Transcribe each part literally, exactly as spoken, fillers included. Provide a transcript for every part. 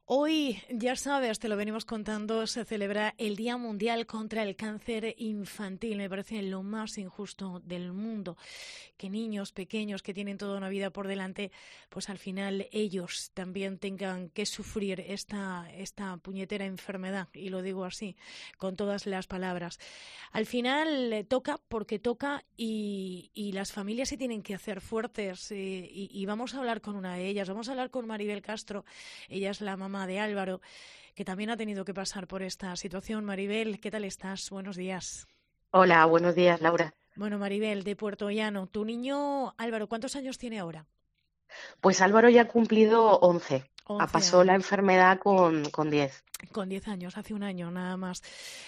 Hoy, ya sabes, te lo venimos contando, se celebra el Día Mundial contra el Cáncer Infantil. Me parece lo más injusto del mundo, que niños pequeños que tienen toda una vida por delante, pues al final ellos también tengan que sufrir esta, esta puñetera enfermedad, y lo digo así, con todas las palabras. Al final eh, toca porque toca y, y las familias se tienen que hacer fuertes eh, y, y vamos a hablar con una de ellas, vamos a hablar con Maribel Castro. Ella es la mamá de Álvaro, que también ha tenido que pasar por esta situación. Maribel, ¿qué tal estás? Buenos días. Hola, buenos días, Laura. Bueno, Maribel, de Puerto Llano, tu niño Álvaro, ¿cuántos años tiene ahora? Pues Álvaro ya ha cumplido once. Ah, Once pasó la años. enfermedad con, con diez. Con diez años, hace un año nada más.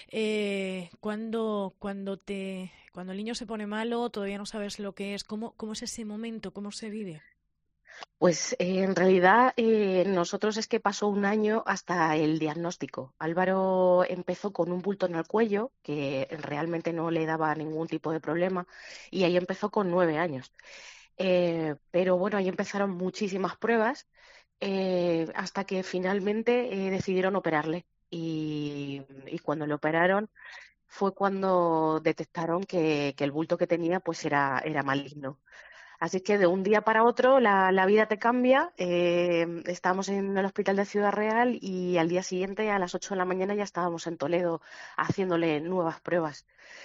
Eh, cuando, cuando, te, cuando el niño se pone malo, todavía no sabes lo que es. ¿Cómo, cómo es ese momento? ¿Cómo se vive? Pues eh, en realidad eh, nosotros es que pasó un año hasta el diagnóstico. Álvaro empezó con un bulto en el cuello que realmente no le daba ningún tipo de problema y ahí empezó con nueve años. Eh, pero bueno, ahí empezaron muchísimas pruebas eh, hasta que finalmente eh, decidieron operarle. Y, y cuando le operaron fue cuando detectaron que, que el bulto que tenía pues era, era maligno. Así que de un día para otro la, la vida te cambia. Eh, estábamos en el hospital de Ciudad Real y al día siguiente, a las ocho de la mañana, ya estábamos en Toledo haciéndole nuevas pruebas.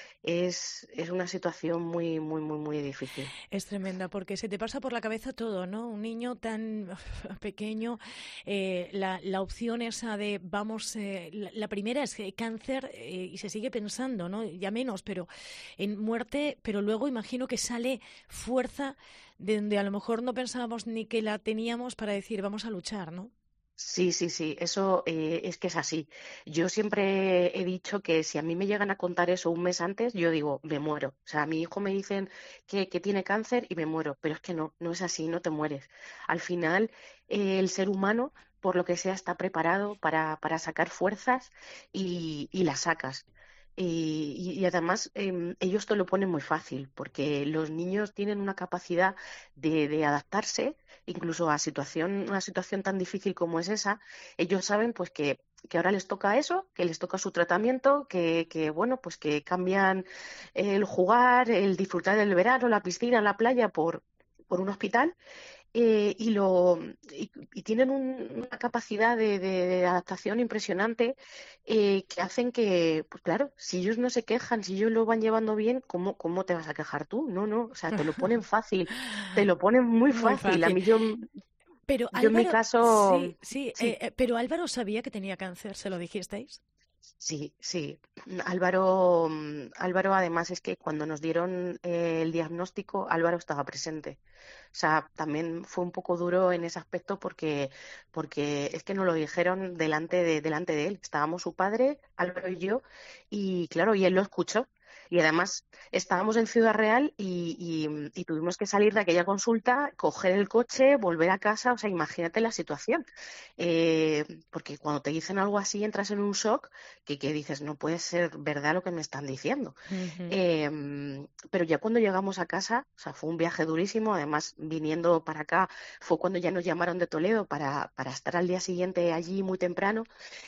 Es, es una situación muy, muy, muy, muy difícil. Es tremenda porque se te pasa por la cabeza todo, ¿no? Un niño tan pequeño, eh, la, la opción esa de, vamos, eh, la, la primera es que cáncer eh, y se sigue pensando, ¿no? Ya menos, pero en muerte, pero luego imagino que sale fuerza de donde a lo mejor no pensábamos ni que la teníamos para decir, vamos a luchar, ¿no? Sí, sí, sí, eso eh, es que es así. Yo siempre he dicho que si a mí me llegan a contar eso un mes antes, yo digo, me muero. O sea, a mi hijo me dicen que, que tiene cáncer y me muero, pero es que no, no es así, no te mueres. Al final, eh, el ser humano, por lo que sea, está preparado para, para sacar fuerzas y, y las sacas. Y, y- y además em, ellos te lo ponen muy fácil, porque los niños tienen una capacidad de, de adaptarse incluso a situación, una situación tan difícil como es esa. Ellos saben pues que, que ahora les toca eso, que les toca su tratamiento, que, que bueno, pues que cambian el jugar, el disfrutar del verano, la piscina, la playa por, por un hospital eh, y, lo, y, y tienen un- una capacidad de, de- de adaptación impresionante eh, que hacen que, pues claro, si ellos no se quejan, si ellos lo van llevando bien, ¿cómo, cómo te vas a quejar tú? No, no, o sea, te lo ponen fácil, te lo ponen muy Muy fácil. A fácil. mí yo, Pero yo en mi Álvaro, caso, sí, sí, eh, sí. eh, pero Álvaro sabía que tenía cáncer, ¿se lo dijisteis? Sí, sí. Álvaro, mm, Álvaro, además es que cuando nos dieron eh, el diagnóstico, Álvaro estaba presente. O sea, también fue un poco duro en ese aspecto porque, porque es que nos lo dijeron delante de, delante de él. Estábamos su padre, Álvaro y yo, y claro, y él lo escuchó. Y además estábamos en Ciudad Real y, y- y tuvimos que salir de aquella consulta, coger el coche, volver a casa. O sea, imagínate la situación. Eh, porque cuando te dicen algo así entras en un shock que, que dices, no puede ser verdad lo que me están diciendo. Ujú. Em, pero ya cuando llegamos a casa, o sea, fue un viaje durísimo, además viniendo para acá fue cuando ya nos llamaron de Toledo para, para estar al día siguiente allí muy temprano.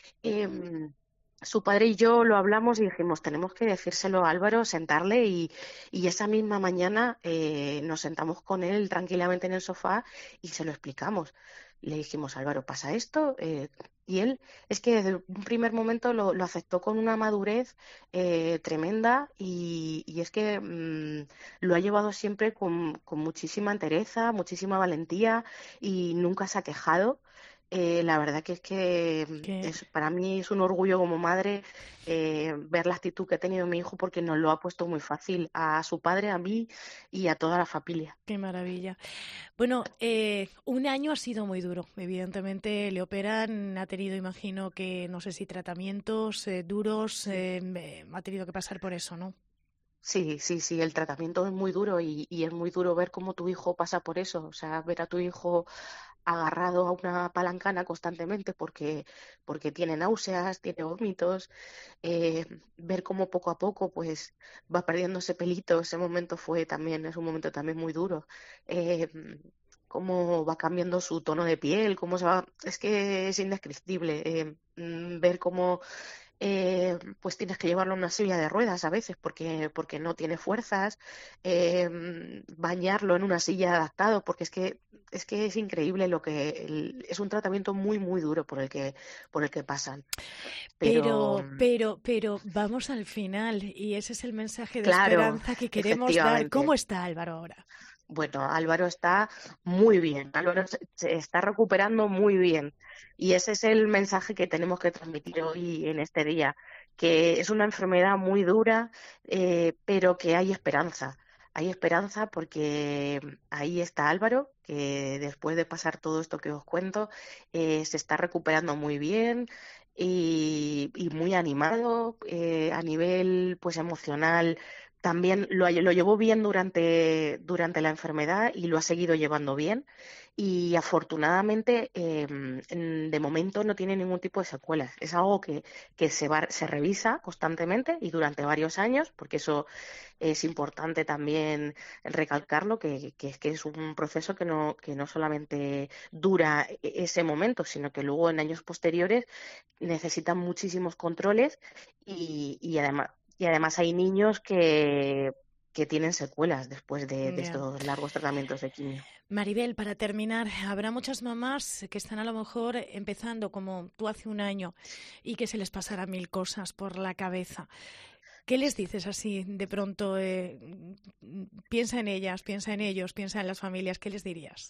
Em, Su padre y yo lo hablamos y dijimos, tenemos que decírselo a Álvaro, sentarle y, y esa misma mañana eh, nos sentamos con él tranquilamente en el sofá y se lo explicamos. Le dijimos, Álvaro, pasa esto. Eh, y él es que desde un primer momento lo, lo aceptó con una madurez eh, tremenda y, y es que mm, lo ha llevado siempre con, con muchísima entereza, muchísima valentía y nunca se ha quejado. Eh, la verdad que es que mm, Qué, es, para mí es un orgullo como madre eh, ver la actitud que ha tenido mi hijo porque nos lo ha puesto muy fácil a su padre, a mí y a toda la familia. qué maravilla. Bueno, eh, un año ha sido muy duro. Evidentemente le operan, ha tenido, imagino que, no sé si tratamientos eh, duros, Sí. eh, eh, ha tenido que pasar por eso, ¿no? Sí, sí, sí, el tratamiento es muy duro y, y es muy duro ver cómo tu hijo pasa por eso, o sea, ver a tu hijo agarrado a una palancana constantemente porque, porque tiene náuseas, tiene vómitos, eh, ver cómo poco a poco pues va perdiendo ese pelito, ese momento fue también, es un momento también muy duro. Eh, cómo va cambiando su tono de piel, cómo se va, es que es indescriptible. Eh, mm, ver cómo eh, pues tienes que llevarlo en una silla de ruedas a veces porque, porque no tiene fuerzas, eh, bañarlo en una silla adaptado, porque es que es que es increíble lo que el- es un tratamiento muy muy duro por el que por el que pasan. Pero Pero, pero, pero vamos al final y ese es el mensaje de claro, esperanza que queremos dar. ¿Cómo efectivamente. está Álvaro ahora? Bueno, Álvaro está muy bien, Álvaro se se está recuperando muy bien y ese es el mensaje que tenemos que transmitir hoy en este día, que es una enfermedad muy dura, eh, pero que hay esperanza. Hay esperanza porque ahí está Álvaro, que después de pasar todo esto que os cuento, eh, se está recuperando muy bien y, y muy animado eh, a nivel pues emocional también lo, lo llevó bien durante, durante la enfermedad y lo ha seguido llevando bien. Y afortunadamente, eh, en- de momento no tiene ningún tipo de secuelas. Es algo que, que se va, se revisa constantemente y durante varios años, porque eso es importante también recalcarlo, que, que, que es un proceso que no, que no solamente dura e- ese momento, sino que luego en años posteriores necesitan muchísimos controles y, y además, y además hay niños que, que tienen secuelas después de, de Ya. estos largos tratamientos de quimio. Maribel, para terminar, habrá muchas mamás que están a lo mejor empezando como tú hace un año y que se les pasará mil cosas por la cabeza. ¿Qué les dices así de pronto? Eh, piensa en ellas, piensa en ellos, piensa en las familias. ¿Qué les dirías?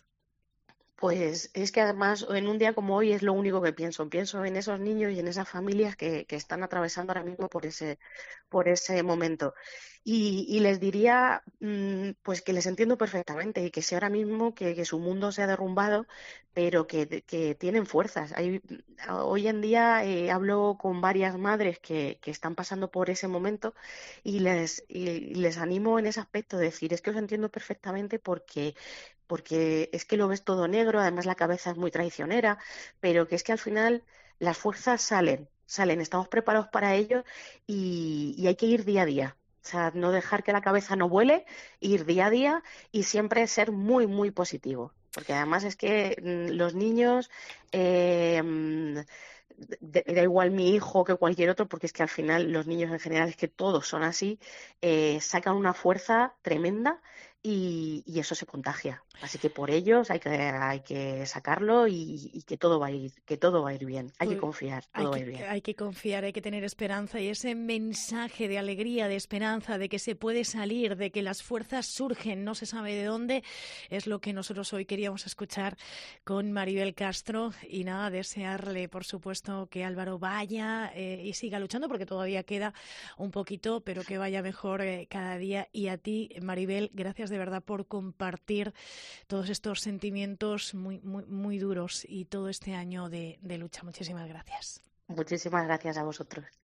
Pues es que además en un día como hoy es lo único que pienso. Pienso en esos niños y en esas familias que, que están atravesando ahora mismo por ese, por ese momento. Y, y les diría mm, pues que les entiendo perfectamente y que sé ahora mismo que, que su mundo se ha derrumbado, pero que, que tienen fuerzas. Hay, hoy en día eh, hablo con varias madres que, que están pasando por ese momento y les, y les animo en ese aspecto de decir, es que os entiendo perfectamente porque porque es que lo ves todo negro, además la cabeza es muy traicionera, pero que es que al final las fuerzas salen, salen, estamos preparados para ello y, y hay que ir día a día. O sea, no dejar que la cabeza no vuele, ir día a día y siempre ser muy, muy positivo. Porque además es que mm, los niños, eh, mm, de- da igual mi hijo que cualquier otro, porque es que al final los niños en general es que todos son así, eh, sacan una fuerza tremenda y, y eso se contagia. Así que por ellos hay que, hay que sacarlo y, y que todo va a ir, que todo va a ir bien. Hay que Pues confiar, hay todo va a que, ir bien. hay que confiar, hay que tener esperanza y ese mensaje de alegría, de esperanza, de que se puede salir, de que las fuerzas surgen, no se sabe de dónde, es lo que nosotros hoy queríamos escuchar con Maribel Castro. Y nada, desearle, por supuesto, que Álvaro vaya eh, y siga luchando, porque todavía queda un poquito, pero que vaya mejor eh, cada día. Y a ti, Maribel, gracias de verdad por compartir todos estos sentimientos muy, muy, muy duros y todo este año de, de lucha. Muchísimas gracias. Muchísimas gracias a vosotros.